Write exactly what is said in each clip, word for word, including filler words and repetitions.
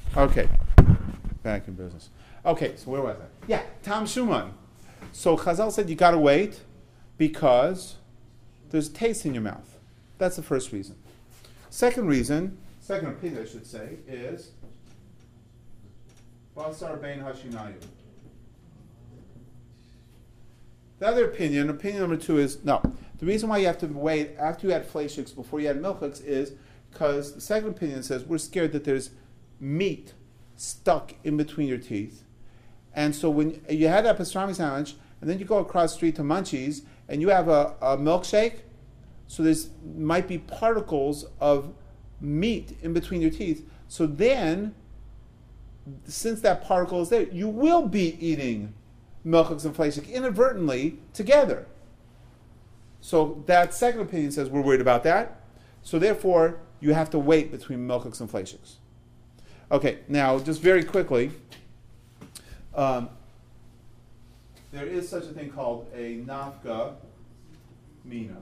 Okay, back in business. Okay, so where was I? Yeah, Tam Shuman. So Chazal said you got to wait because there's taste in your mouth. That's the first reason. Second reason, second opinion I should say, is Basar Bein Hashinayu. The other opinion, opinion number two is, no. The reason why you have to wait after you had fleishiks before you had milchiks is because the second opinion says we're scared that there's meat stuck in between your teeth. And so when you had that pastrami sandwich, and then you go across the street to Munchies, and you have a, a milkshake, so there's might be particles of meat in between your teeth. So then, since that particle is there, you will be eating milchiks and fleishik inadvertently together. So that second opinion says we're worried about that. So therefore, you have to wait between milchiks and fleishiks. Okay, now just very quickly, um, there is such a thing called a nafka mina.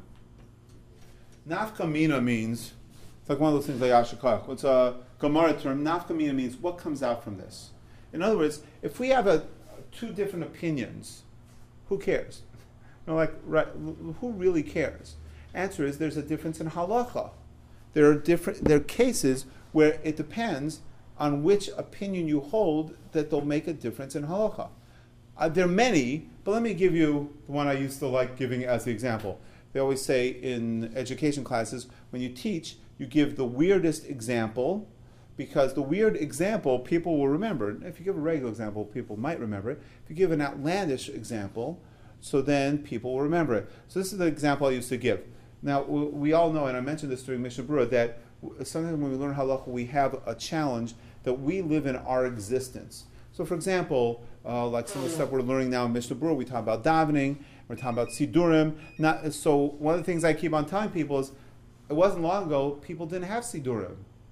Nafka mina means, it's like one of those things like Ashikach. It's a Gemara term. Nafka mina means what comes out from this. In other words, if we have a, two different opinions, who cares? You know, like, right, who really cares? Answer is there's a difference in halacha. There are different. There are cases where it depends on which opinion you hold that they'll make a difference in halacha. Uh, there are many, but let me give you the one I used to like giving as the example. They always say in education classes, when you teach, you give the weirdest example, because the weird example people will remember. If you give a regular example, people might remember it. If you give an outlandish example, so then people will remember it. So this is the example I used to give. Now, we all know, and I mentioned this during Mishnah Berurah, that sometimes when we learn halacha, we have a challenge that we live in our existence. So, for example, uh, like some of the stuff we're learning now in Mishnah Berurah, we talk about davening, we're talking about sidurim. Not, so one of the things I keep on telling people is, it wasn't long ago, people didn't have sidurim.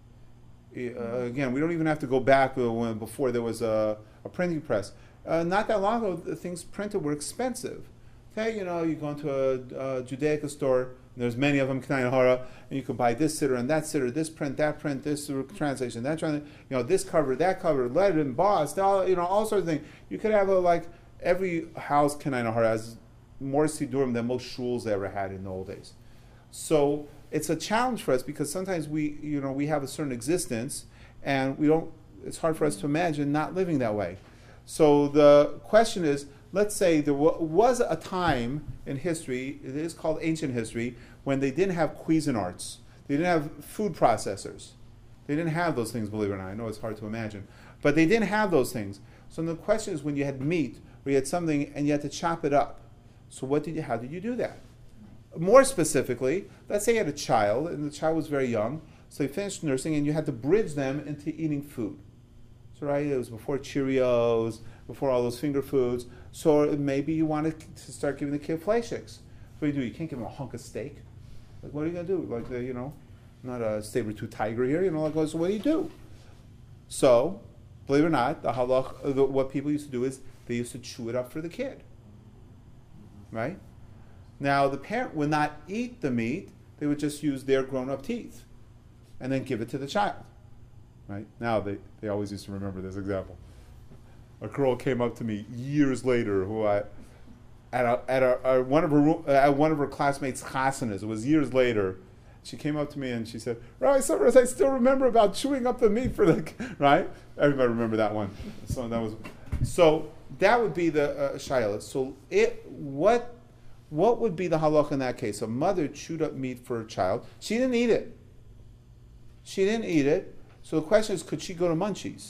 Uh, again, we don't even have to go back uh, when, before there was a, a printing press. Uh, not that long ago, the things printed were expensive. Okay, you know, you go into a, a Judaica store, and there's many of them, K'nai Nahara, and you can buy this sitter and that sitter, this print, that print, this translation, that translation, you know, this cover, that cover, lead embossed, all, you know, all sorts of things. You could have a, like, every house, K'nai Nahara, has more sidurim than most shuls ever had in the old days. So it's a challenge for us because sometimes we, you know, we have a certain existence, and we don't. It's hard for us to imagine not living that way. So the question is, let's say there w- was a time in history, it is called ancient history, when they didn't have Cuisinarts. They didn't have food processors. They didn't have those things, believe it or not. I know it's hard to imagine. But they didn't have those things. So the question is, when you had meat, or you had something, and you had to chop it up. So what did you, how did you do that? More specifically, let's say you had a child, and the child was very young, so they finished nursing, and you had to bridge them into eating food. So right, it was before Cheerios, before all those finger foods. So maybe you wanted to start giving the kid fleishiks. What do you do? You can't give him a hunk of steak. Like, what are you going to do? Like, the, you know, not a saber-tooth tiger here. You know, like, so what do you do? So, believe it or not, the halach, the, what people used to do is they used to chew it up for the kid. Right? Now, the parent would not eat the meat. They would just use their grown-up teeth and then give it to the child. Right? Now, they, they always used to remember this example. A girl came up to me years later who I, at, a, at a, a, one, of her, at one of her classmates' chasanas, it was years later, she came up to me and she said, Rabbi Summers, I still remember about chewing up the meat for the, right? Everybody remember that one. So that was, so that would be the uh, shayla. So it, what, what would be the halach in that case? A mother chewed up meat for her child. She didn't eat it. She didn't eat it. So the question is, could she go to Munchies?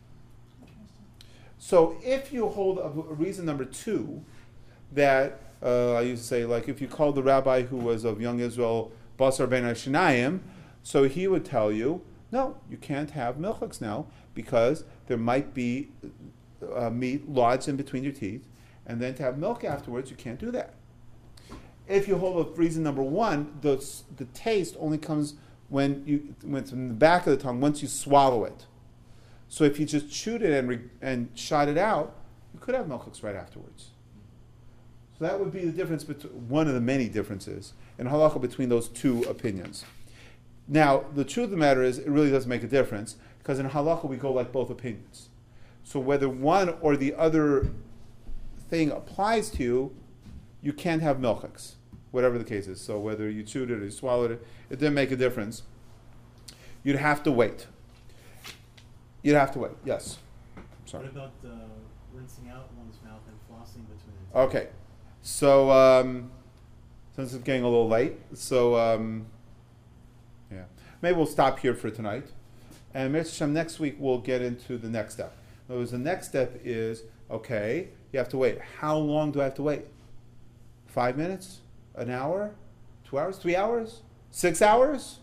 So if you hold a, a reason number two, that uh, I used to say, like if you called the rabbi who was of young Israel, Basar Ben Hashanayim, so he would tell you, no, you can't have milchiks now because there might be uh, meat lodged in between your teeth, and then to have milk afterwards, you can't do that. If you hold up reason number one, the the taste only comes when you when it's in the back of the tongue once you swallow it. So if you just chewed it and re, and shot it out, you could have milchiks right afterwards. So that would be the difference between one of the many differences in halacha between those two opinions. Now, the truth of the matter is, it really does make a difference, because in halacha we go like both opinions. So whether one or the other thing applies to you, you can't have milchiks, whatever the case is. So whether you chewed it or you swallowed it, it didn't make a difference. You'd have to wait. You'd have to wait, yes. Sorry. What about uh, rinsing out one's mouth and flossing between the teeth? Okay, so um, since it's getting a little late, so um, yeah, maybe we'll stop here for tonight. And Mister Shem, next week we'll get into the next step. In other words, the next step is, okay, you have to wait. How long do I have to wait? Five minutes? An hour? Two hours? Three hours? Six hours?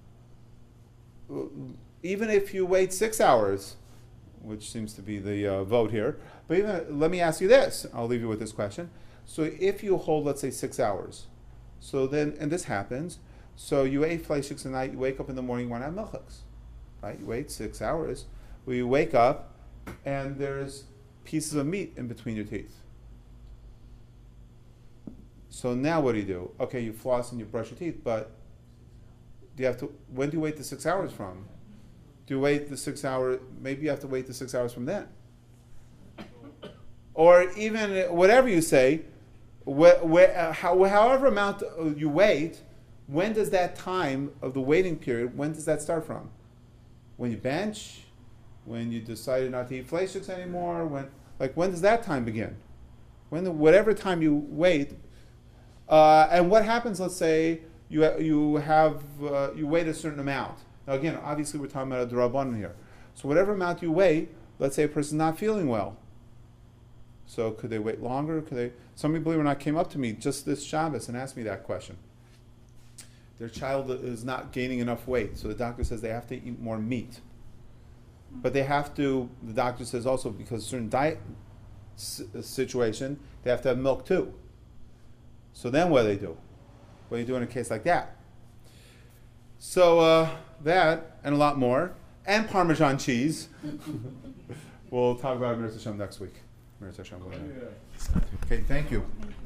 Even if you wait six hours, which seems to be the uh, vote here, but even, let me ask you this. I'll leave you with this question. So if you hold, let's say, six hours, so then, and this happens, so you ate fleishiks at night, you wake up in the morning, you want to have milchiks, right? You wait six hours, well, you wake up, and there's pieces of meat in between your teeth. So now what do you do? Okay, you floss and you brush your teeth, but do you have to, when do you wait the six hours from? Do you wait the six hours, maybe you have to wait the six hours from then. Or even whatever you say, wh- wh- uh, how, however amount you wait, when does that time of the waiting period, when does that start from? When you bench? When you decided not to eat fleishiks anymore? When, like, when does that time begin? When the, whatever time you wait, uh, and what happens? Let's say you ha- you have uh, you wait a certain amount. Now again, obviously we're talking about a d'Rabbanan here. So whatever amount you wait, let's say a person's not feeling well. So could they wait longer? Could they? Somebody, believe it or not, came up to me just this Shabbos and asked me that question. Their child is not gaining enough weight, so the doctor says they have to eat more meat. But they have to, the doctor says also, because of a certain diet s- situation, they have to have milk too. So then what do they do? What do you do in a case like that? So uh, that, and a lot more, and Parmesan cheese. We'll talk about Mir Hashem next week. Mir Hashem. Okay, thank you.